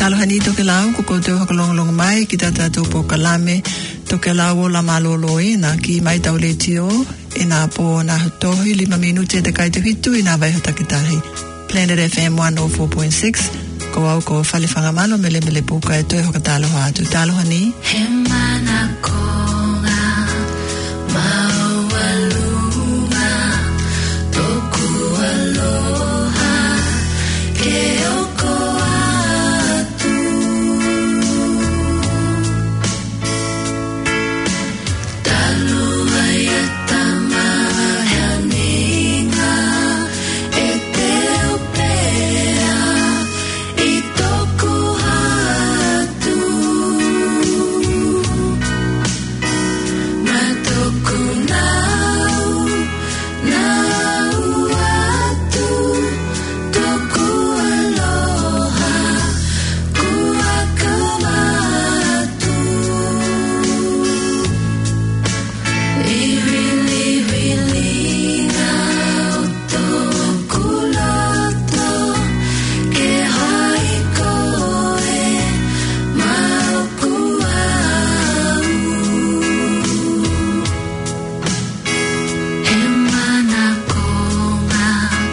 talo hani to ke lau ko te hakalong mai ki tata to po kalame to ke lau la malolo ina ki mai tau le tio ina po na tohi 5 minute te kai te hitu ina vai hota ki tahi Planet FM 104.6 ko au ko fale fanga malo mele po kai to hakatalo ha tu talo hani hemana konga mawalunga toku aloha ke oko atu talu ayatama haninga eteopea itoku atu matoku nau atu toku aloha kuakamatu iwili toku loto ke haikoe mauku au hemana konga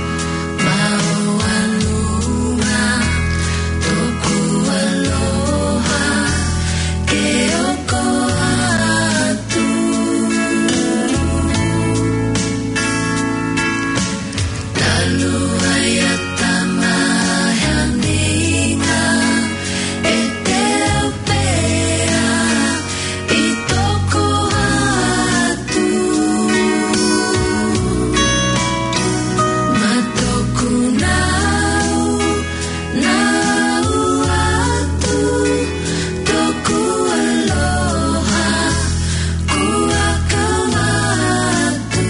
maualunga toku aloha ke oko atu talu ayatama haninga eteopea itoku atu matoku nau atu toku aloha kuakamatu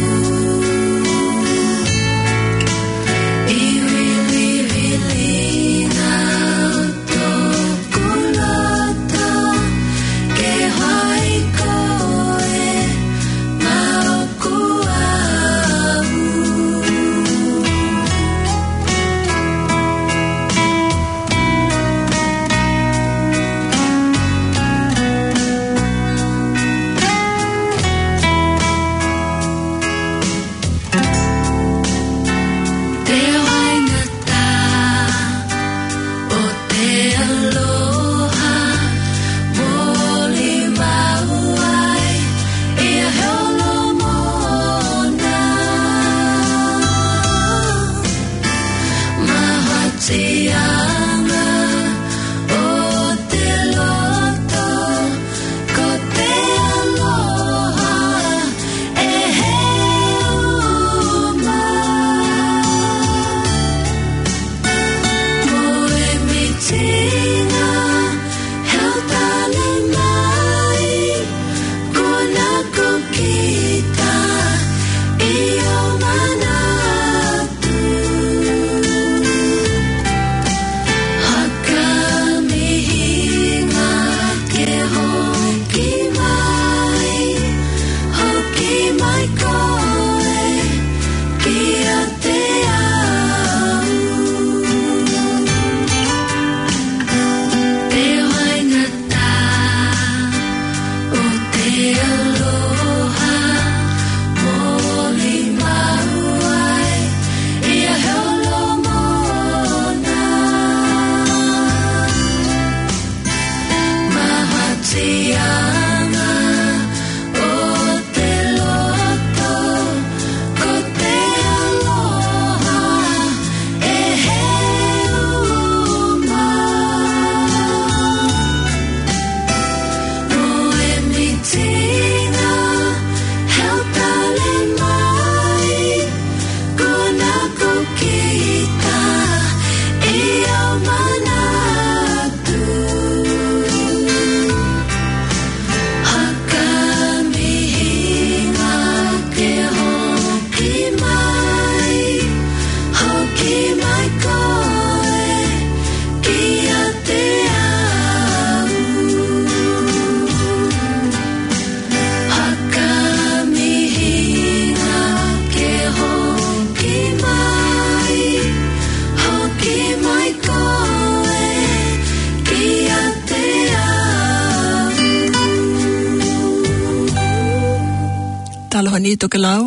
iwili toku loto ke haikoe mauku au te waingata o te aloha moli mauai ia holo mona mahatianga o te loto ko te aloha e heuma moe mitinga aloha ni toke lau.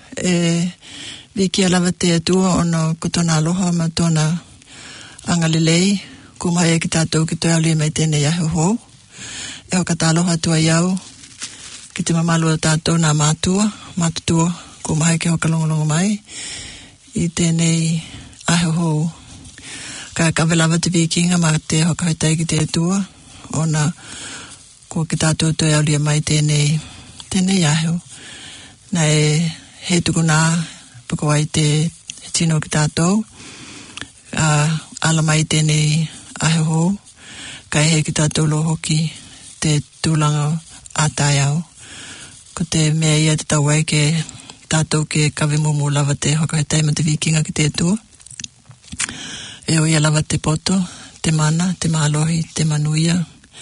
Viki alawa te atua ono kotona aloha ma tona angalelei. Kumahai ki tātou ki toi auli mai tēnei ahe ho. E hoka tā aloha tua iau. Ki te mamalu tātou nā mātutua. Kumahai ki hoka longolongo mai. I tēnei ahe ho. Ka kawelawa te vikinga ma te hoka haitai ki te atua. Ona kua ki tātou toi auli mai tēnei ahe ho. Nā he tuku nā pako ai te tino ki tātou. Ala mai tēnei ahe ho. Kai he ki tātou lo hoki te tūlanga ātai au. Ko te mea ia te tauai ke tātou ke kawe mumu lava te hokahaitai ma te vikinga ki te tua. E o ia lava te poto, te mana, te mahalohi, te manuia.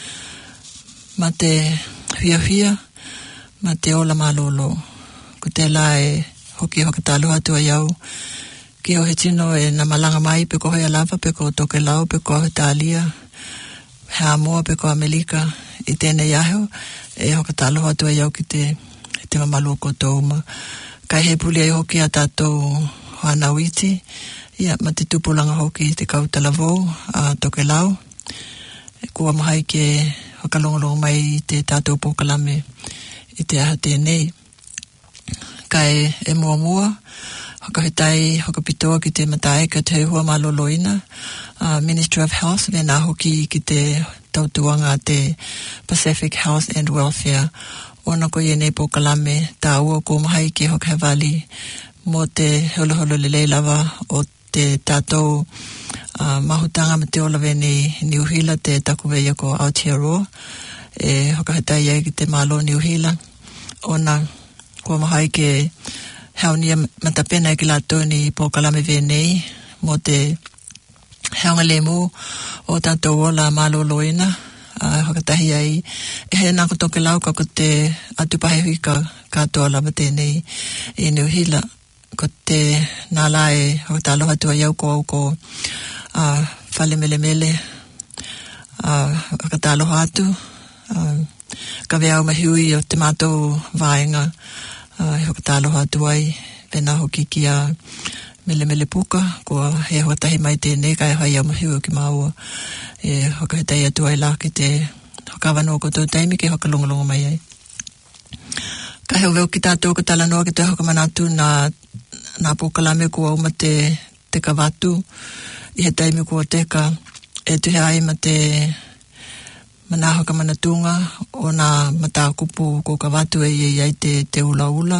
Ma te huia, ma te ola malolo. Ko te la e hoki hokatalo atua iau. Ki o he tino e na malanga mai pe ko hea lava, pe ko toke lau, pe ko he tālia. Hea moa pe ko Amelika i tēnei aheo. E hokatalo atua iau ki te mamalu ko tōuma. Kai he puli ai hoki a tātou hoana witi. Ia, ma te tupulanga hoki te kautalavo a toke lau. Kua mahai ke hokalongolongo mai i te tātou pokalame i te aha tēnei. Kai e mua, hokahitai, hokapitoa ki te matai ka te hua maloloina. Ministry of Health, vena hoki ki te tautuanga te Pacific Health and Welfare. Ona ko ienei pokalame tā ua ko mahai ke Hokahevali mo te holoholo lelei lava o te tātou mahutanga ma te olawe ni Niuhila te takuweia ko Aotearoa. E hokahitai ai ki te malo Niuhila. Ona ko mahai ke haunia matapena ki lātou ni pokalame venei mo te heonga lemu o tātou ola malo loina. Hokatahi ai e he nako toke lau ka ko te atupahehui ka katoa lava tēnei i Niuhila. Ko te nāla e hokataloha tua iau ko au ko whale mele hokataloha atu. Ka wea au mahiui o te mātou vāenga hokataloha atu ai vena hoki ki a mele puka ko he hokatahi mai tēnei kai hai au mahiui ki maua. E hokahitai atu ai la ki te hokawanoa ko tō taimi ke hokalongolongo mai ai. Ka heo veo ki tātou ka talanoa ki te hokamanatu nā pokalame kua uma te kawatu. I he taimi kua teka e tuhe ai ma te mana hokamanatunga o nā matakupu ko kawatu e iai te ula.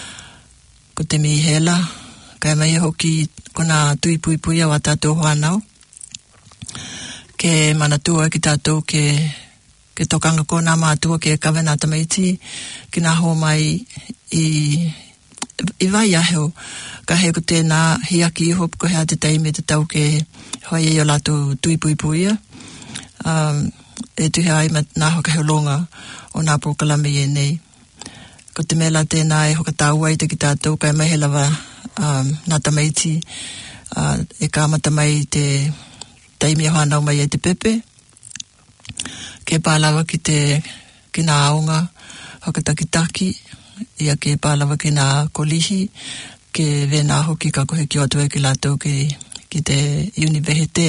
Ko te mihela. Kai mai hoki ko nā tui pui au a tātou hoanau. Ke manatua ki tātou ke tokanga ko nā mātua ke kawe nā tamaiti ki nā hoa mai i vai aheo ka he ko tēnā hiaki iho ko hea te taime te tau ke hoi e o lātou tui puipuia e tuhe ai nā hoka heolonga o nā pokalame e nei ko te mela tēnā e hoka tāua i te ki tātou kai mai he lava nā tamaiti e kāmata mai te taimi e whanau mai e te pepe ke pālawa ki nā aonga hokatakitaki ia ke pālawa ki nā kolihi ke vena hoki ka kohe ki o atua ki lātou ki te univehete.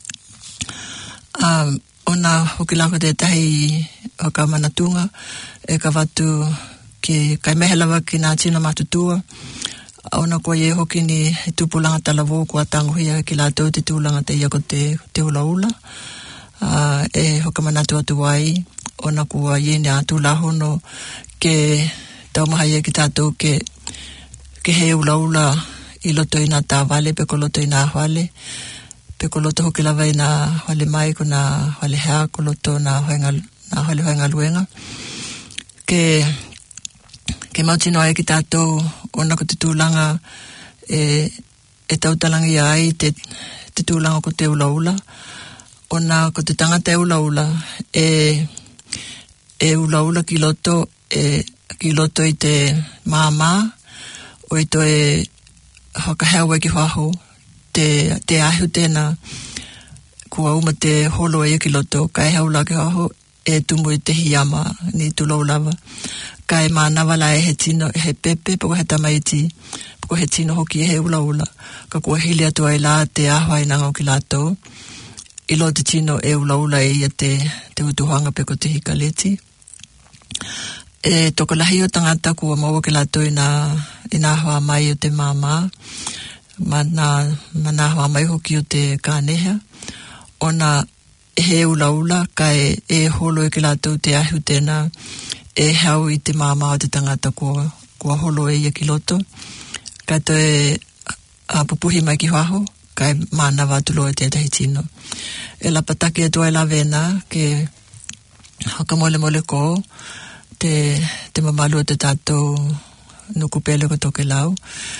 Ona hoki lako te tahi hoka manatunga e ka watu ki kai mehelawa ki nā tino matutua. Ona koe e hoki ni tupulanga talawo kua tanguhia ki lātou te tūlanga te ia ko te ula. E hoka manatu atu ai, ona kua iene atu la hono ke taumahai ki tātou ke he ula i loto i nā tāwale, pe ko loto i nā hwale, pe ko loto hoki lawa i nā hwale mai ko nā hwale hea, ko loto nā hwale hoenga luenga. Ke mautino ai ki tātou, ona ko te tūlanga e tautalangi ai te tūlanga ko te ula. Ona ko te tangata e ula e ula ki loto i te māmā o i to e whakaheaua ki whaho te ahu tēnā kua uma te holo e ki loto kai haula ki whaho e tumu i te hiama ni tulau lava. Kai mānawa la e he tino, he pepe, pako he tamaiti, pako he tino hoki e he ula ula. Ka kua hili atu ai la te ahwai nanga o ki lātou. Ilo te tino e ula ula e ia te utuhanga peko te hika leti. E toko lahi o tangata kua maua ki lātou ina hoa mai o te māma. Mana hoa mai hoki o te kāneha. Ona he ula ula kai e holo e ki lātou te ahu tēnā. E hau i te māma o te tangata kua holo e ia ki loto. Kai to e pupuhi mai ki waho, kai mānawa atulo e tētahi tino. E la patake e tuai la vena, ke haka mole mole ko, te mamalu o te tātou nukupele ko toke lau.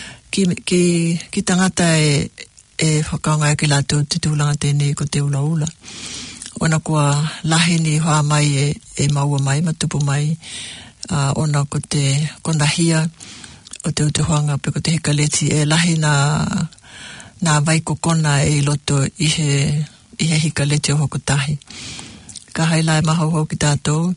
Ki tangata e whakaonga ki lātou te tūlanga tēnei ko te ula ula. Ona kua lahi ni hoa mai e maua mai, matupu mai, ona ko na hia o te utuhanga pe ko te heka leti e lahi na vai kokona e loto i he hika leti o hoko tahi. Ka haila e maha hau ki tātou,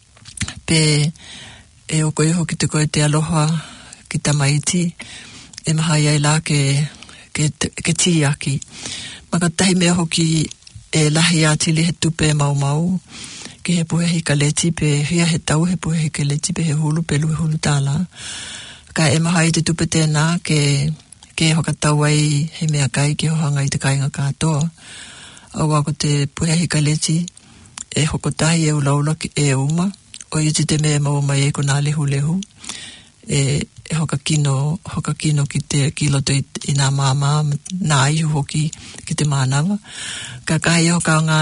pe e oko iho ki te koe te aloha ki tamaiti, e maha iai la ke tiaki. Maka tahi mea hoki e lahi atili he tupe mau, ki he puhe hika leti, pe hia he tau he puhe hika leti, pe he hulu, pe lui hulu tāla. Ka e maha i te tupe tēnā, ke hokatau ai he mea kai, ke hohanga i te kainga kātoa. Aua ko te puhe hika leti, e hokotahi e ulaula e uma, o i te mea mauma e ko nā lehu, e hokakino ki loto i nā māma, nā ihu hoki ki te mānawa. Ka kahi hoka ngā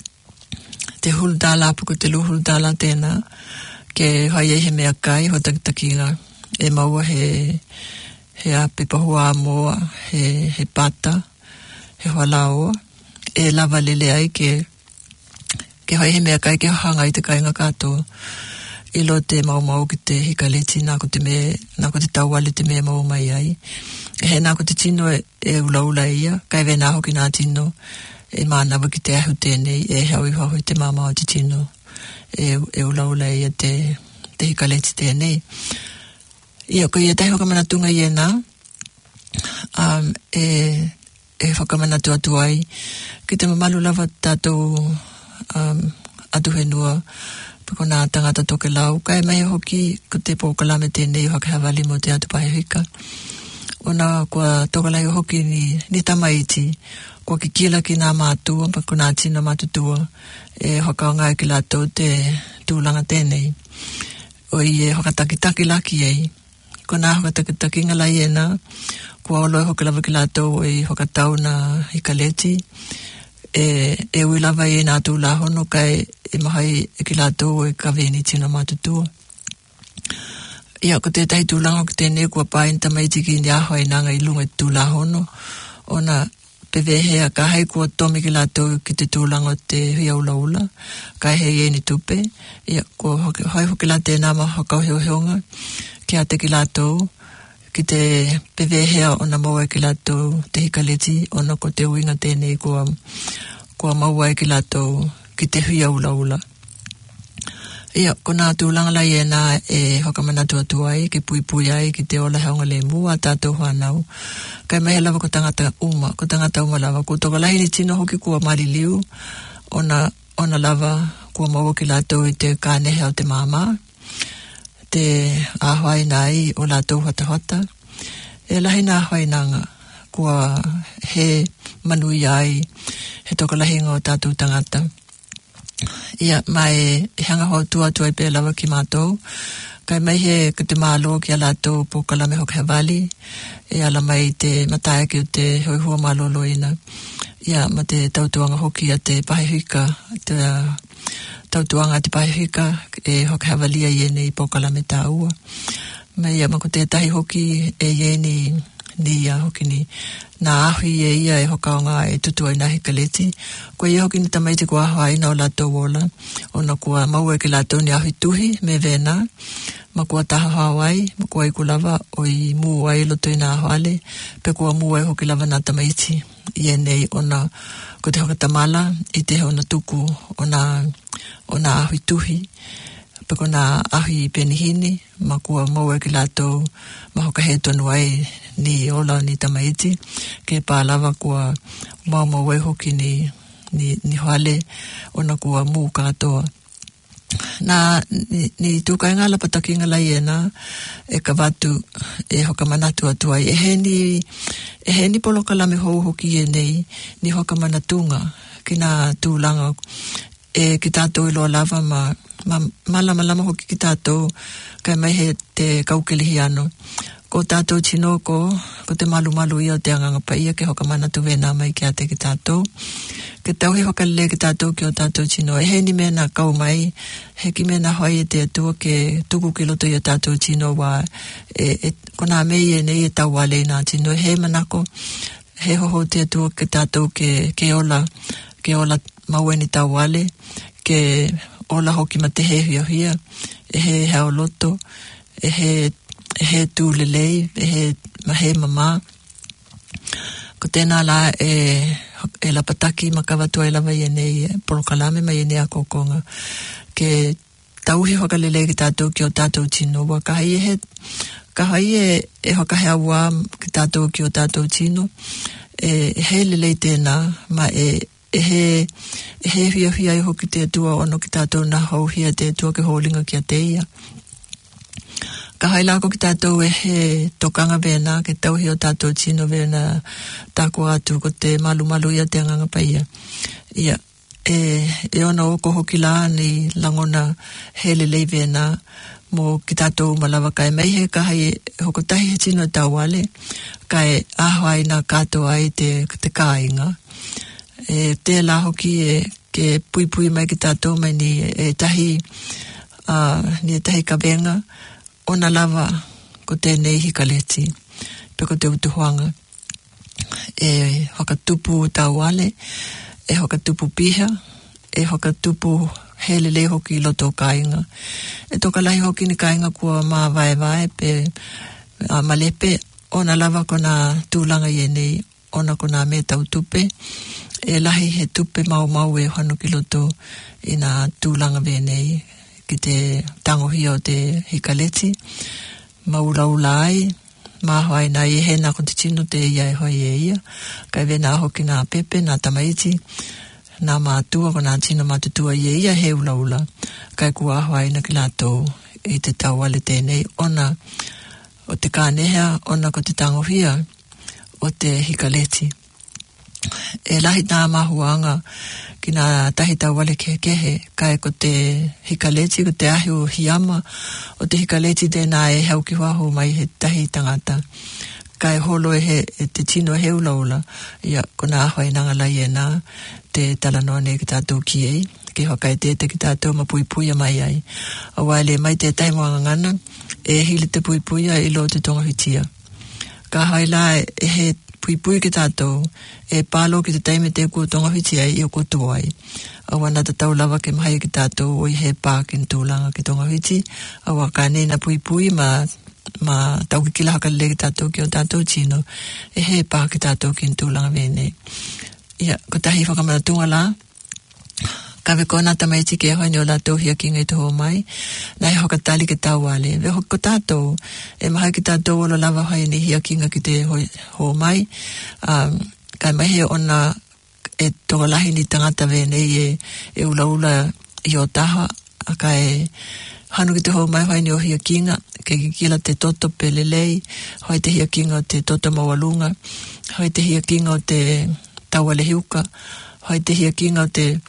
te hulutala, puko te lu hulutala tēnā, ke hai he mea kai, ho takitakinga, e maua he ape pahua moa, he pata, he walaoa, e lava lele ai ke hai he mea kai, ke hanga i te kainga katoa. Ilo te mau ki te hika leti, nā ko te tauale te mea mau mai ai. He nā ko te tino e ula ia, kai vena hoki nā tino, e mānawa ki te ahu tēnei, e hau i hau i te māma o te tino, e ula ia te hika leti tēnei. Ia, ko ia tahi whakamanatunga i nā, e whakamanatu atu ai, ki te mamalu lava tātou atu henua, ko nā tangata toke lau, kai mai hoki ko te pōkalame tēnei o haka hawali mo te atu pahewhika. Ona kua tokalai hoki ni tamaiti, kua ki kila ki nā mātua, pa ko nā tina mātutua, e hakaonga ki lātou te tūlanga tēnei. O i e hakatakitaki laki ei, ko nā hakatakitaki ngalai ena, kua olo e hoki lava ki lātou o i hakatau na hika leti, e uilava e nā tūla hono kai e mahai e ki lātou e ka veni tina mātutua. Ia, ko tētahi tūlanga ki tēnei kua pāin tamaiti ki ni aho e nanga i lunga i tūla hono. Ona pewehea ka hei kua tomi ki lātou ki te tūlanga te hui ula ula. Ka hei e ni tupe. Ia, kua hai hoki la tēnā maha kau heoheonga. Ki ate ki lātou. Ki te pewehea ona maua ki lātou te hika leti. Ona ko te uinga tēnei kua maua ki lātou ki te hui ula ula. Ia, ko nā tūlanga lai e nā e whakamanatu atu ai, ke pui ai, ki te ola haunga le mua, tātou whanau. Kai mehe lava ko tangata uma lava. Ko toka lahi ni tino hoki kua mariliu, ona lava kua maua ki lātou i te kānehe o te māma, te āhwai nai o lātou hata. E lahi nā āhwai nanga, kua he manui ai, he toka lahi ngā o tātou tangata. Ia, mai hanga ho tua ai pe lava ki mātou. Kai mai he ki te mālo ki a lātou pōkalame hoki hawali. E ala mai te mataia ki o te hoihua mālolo ina. Ia, ma te tautuanga hoki a te pahihika. Te tautuanga te pahihika e hoki hawali a iene i pōkalame tā ua. Mai ia, ma ko te tahi hoki e iene ni ia hoki ni. Nā ahui e ia e hokaonga e tutu ai nā hika leti. Kua ia hoki ni tamaiti kua ahua ina o lātou ola. Ona kua maua ki lātou ni ahui tuhi me vena. Ma kua taha hawai, ma kua i kulava o i mū ai loto i nā ahale. Pe kua mū ai hoki lava nā tamaiti. Ia nei ona ko te hoka tamala i te hona tuku o nā o nā ahui tuhi, peko nā ahui penihini, makua maua ki lātou mahoka he tonu ai ni ola ni tamaiti, ke pālawa kua mau e hoki ni hoale, ona kua mū katoa. Nā ni tūkai ngā lapataki ngalai ena e ka watu e hoka manatu atu ai. E he ni polo kalame hou hoki e nei ni hoka manatunga ki nā tūlanga e ki tātou ilo lava ma lama hoki ki tātou kai mai he te kaukelihi ano. Ko tātou tino ko te malu ia o te anganga pa ia ke hoka manatu wena mai ki ate ki tātou. Ke tau he hokalele ki tātou ki o tātou tino. E he ni mena kau mai, he ki mena hoi e te atua ke tuku ki loto i o tātou tino wa ko nā mei e nei e tau wale nā tino. He manako, he hoho te atua ke tātou ke ola maue ni tau wale, ke ola hoki ma te he hia, e he hao loto, e he tūlelei, e he mama. Ko tēnā la e lapataki makawatua e lawa i nei polokalame mai nei a kokonga. Ke tauhi hokalele ki tātou ki o tātou tino. Wa kahai e hokahea wā ki tātou ki o tātou tino. E he lelei tēnā, ma e he hia i hoki te atua ono ki tātou na hau hia te atua ke holinga ki a teia. Ka hailako ki tātou e he tokanga vena, ke tauhi o tātou tino vena tāko atu ko te malu ia te anganga paia. Ia, e ono oko hoki la ni langona he lelei vena mo ki tātou malawa kai mai he kahai hoko tahi he tino e tauale, kai ahoi na kato ai te kāinga. Te la hoki ke pui mai ki tātou mai ni e tahi kawenga, ona lava ko tēnei hikaleti, peko te utuhuanga. E hokatupu tauale, e hokatupu piha, e hokatupu helele hoki loto kāinga. E toka lahi hoki ni kāinga kua mā vai pe malepe, ona lava ko nā tūlanga i nei, ona ko nā me tau tupe, e lahi he tupe mau e hanu ki loto i nā tūlanga venei, ki te tangohi o te hikaleti, maulaula ai, mahoi nā i hena ko te tino te ia e hoi e ia, kai vena hoki nā pepe, nā tamaiti, nā mātua ko nā tino mātutua i e ia he ulaula, kai kua ahoi na ki lātou i te tauale tēnei, ona o te kānehea, ona ko te tangohia o te hikaleti. E lahi nā mahuanga ki nā tahi tauale kehe, kai ko te hikaleti, ko te ahi o hiama, o te hikaleti tēnā e hau ki waho mai he tahi tangata. Kai holo e te tino he ulaula, ia ko nā ahoi nangalai e nā te talanoane ki tātou ki ei, ki hokai tēte ki tātou ma puipuia mai ai. Awaile mai te taimoanga ngana, e hili te puipuia i lo te tongahitia. Ka haila e he pui ki tātou, e pālo ki te taime te kua tongawhiti ai i o kotua ai. Awa nā tatau lawa ke mahi ki tātou o i he pā ki ntūlanga ki tongawhiti. Awa ka nena pui ma tau ki kila hakalele ki tātou ki o tātou tino, e he pā ki tātou ki ntūlanga vene. Ia, ko tahi whakamanatunga la, kawe kona tamaiti ke hoi ni o lātou hia ki ngai toho mai, nai hokatali ke tauale. Ve hoko tātou, e mahai ki tātou olo lava hoi ni hia ki ngai ki te ho mai, kai mahe ona e tokalahi ni tangata venei e ulaula i o taha, a kai hanu ki te ho mai hoi ni o hia kinga, ke kila te toto pelelei, hoi te hia kinga o te toto mawalunga, hoi te hia kinga o te tauale hiuka, hoi te hia kinga o te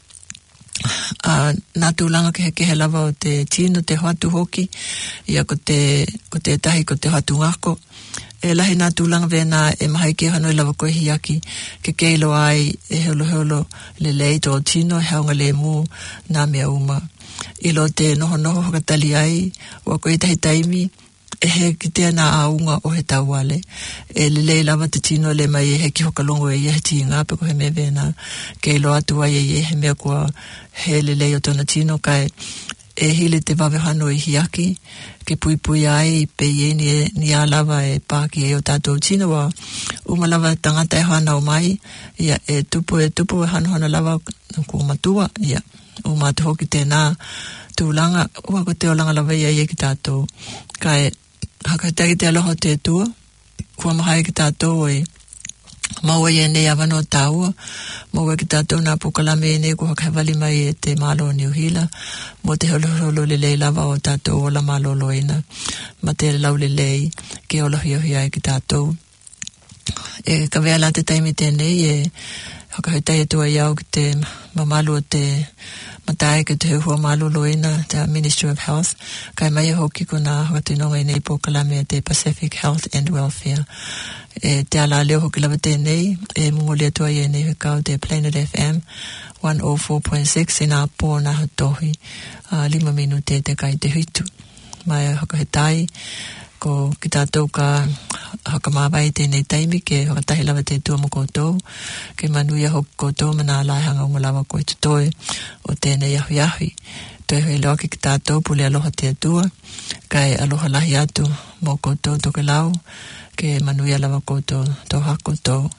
nā tūlanga ke he lava o te tino, te hatu hoki, ia ko te tahi ko te hatu ngako. E lahi nā tūlanga vena e mahai ke hanoi lava koe hiaki, ke keilo ai e heolo le lei tō tino, heonga le mū nā mea uma. Ilo te noho hokatali ai, ua koe tahi taimi, e he ki te nā aunga o he tauale. E le lei lava te tino le mai e he ki hokalongo e ia he tinga, peko he mea vena, keilo atu ai e he mea kua he le lei o tona tino, kai hile te wawehano i hiaki, ke pui ai, pe ie ni alawa e pāki e o tātou tina wa umalawa tangata e hana o mai, ia e tupu e hana lawa ko matua, ia o matu hoki tēnā tūlanga, ua ko te o langa lawa ia ki tātou, kai hakataki te aloha te tua, kua mahai ki tātou e maua ia nei awano tāua, maua ki tātou nā pokalame e nei ko hakawali mai e te malo ni uhila, mo te holo lelei lava o tātou o la malo loina, ma te lau lelei ke olohi ai ki tātou. E kawea la te taimi tēnei e hakahitai atua iau ki te mamalu o te matai ke te hua malo loina, te Ministry of Health, kai mai hoki ko nā hakatinonga i nei pokalame te Pacific Health and Welfare. E te ala leo hoki lawa tēnei, e mungoli atua i nei hukau te Planet FM 104.6 i nā pō nā hatohi 5 minute te kai te hitu. Mai hakahitai, ko ki tātou ka hakamawai tēnei taimi ke hakatahi lawa te tua mo koutou, ke manuia hoki koutou mana laihanga o malawa koe tutoe o tēnei ahui. Toi hui loa ki tātou pule aloha te atua, kai aloha lahi atu mo koutou toke lau, ke manuia lawa koutou toha koutou.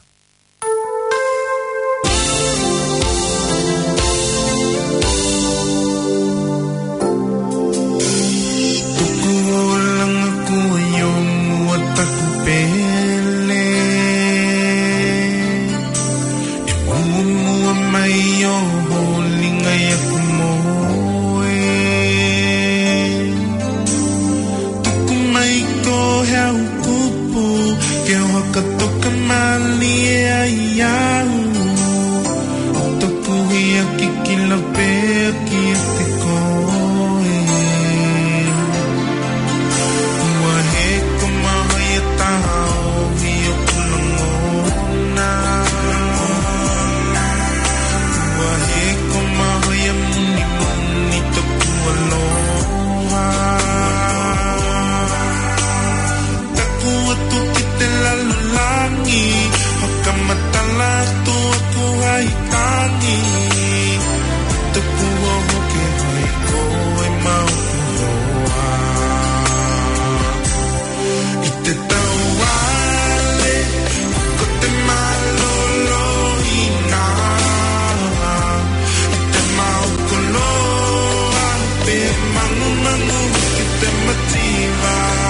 Manu, que te motiva.